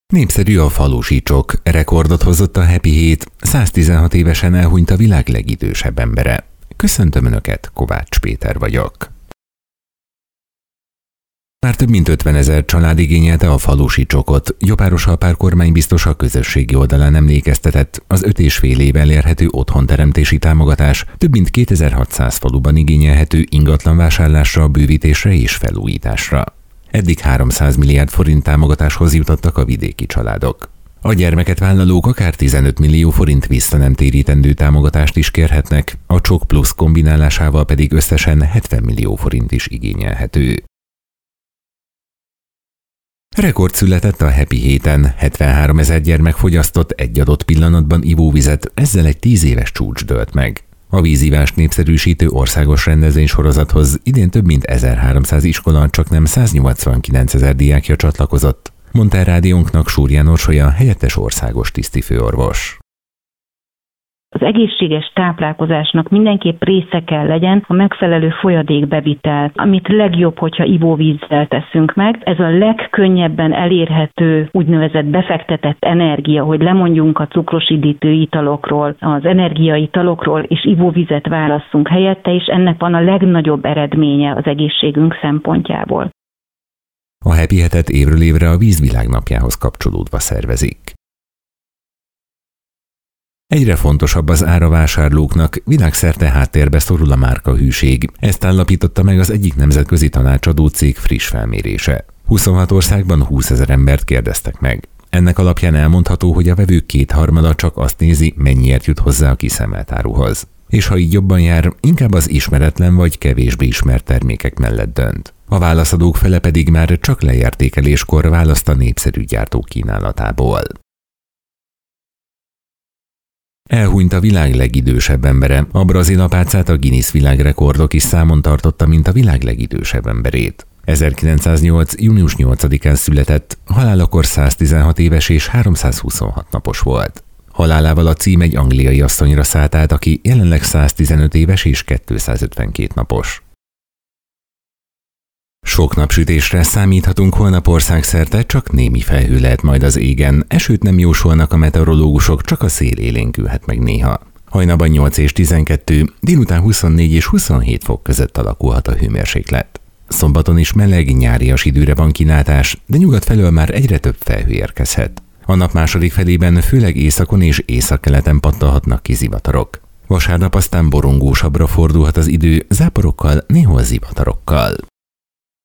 Népszerű a falusi csok, rekordot hozott a Happy Hét, 116 évesen elhunyt a világ legidősebb embere. Köszöntöm Önöket, Kovács Péter vagyok. Már több mint 50 000 család igényelte a falusi csokot. Gyopárosalpár kormánybiztos a közösségi oldalán emlékeztetett, az 5,5 év elérhető otthonteremtési támogatás több mint 2600 faluban igényelhető ingatlanvásárlásra, bővítésre és felújításra. Eddig 300 milliárd forint támogatáshoz jutottak a vidéki családok. A gyermeket vállalók akár 15 millió forint visszanemtérítendő támogatást is kérhetnek, a csok plusz kombinálásával pedig összesen 70 millió forint is igényelhető. Rekord született a Happy Héten, 73 000 gyermek fogyasztott egy adott pillanatban ivóvizet, ezzel egy 10 éves csúcs dőlt meg. A vízivást népszerűsítő országos rendezvénysorozathoz idén több mint 1300 iskola, csaknem 189 000 diákja csatlakozott, mondta el rádiónknak Súrján Orsolya, helyettes országos tisztifőorvos. Az egészséges táplálkozásnak mindenképp része kell legyen a megfelelő folyadékbevitel, amit legjobb, hogyha ivóvízzel teszünk meg. Ez a legkönnyebben elérhető úgynevezett befektetett energia, hogy lemondjunk a cukrosídítő italokról, az energiaitalokról, és ivóvizet válasszunk helyette, és ennek van a legnagyobb eredménye az egészségünk szempontjából. A Happy Hetet évről évre a Vízvilágnapjához kapcsolódva szervezik. Egyre fontosabb az áravásárlóknak, világszerte háttérbe szorul a márkahűség. Ezt állapította meg az egyik nemzetközi tanácsadó cég friss felmérése. 26 országban 20 000 embert kérdeztek meg. Ennek alapján elmondható, hogy a vevők 2/3 csak azt nézi, mennyiért jut hozzá a kiszemelt áruhoz. És ha így jobban jár, inkább az ismeretlen vagy kevésbé ismert termékek mellett dönt. A válaszadók fele pedig már csak leértékeléskor választ a népszerű gyártók kínálatából. Elhunyt a világ legidősebb embere, a brazil apácát a Guinness világrekordok is számon tartotta, mint a világ legidősebb emberét. 1908. június 8-án született, halálakor 116 éves és 326 napos volt. Halálával a cím egy angliai asszonyra szállt át, aki jelenleg 115 éves és 252 napos. Sok napsütésre számíthatunk holnap országszerte, csak némi felhő lehet majd az égen, esőt nem jósolnak a meteorológusok, csak a szél élénkülhet meg néha. Hajnalban 8 és 12, délután 24 és 27 fok között alakulhat a hőmérséklet. Szombaton is meleg, nyárias időre van kilátás, de nyugat felől már egyre több felhő érkezhet. A nap második felében főleg északon és északkeleten pattanhatnak ki zivatarok. Vasárnap aztán borongósabbra fordulhat az idő, záporokkal, néhol zivatarokkal.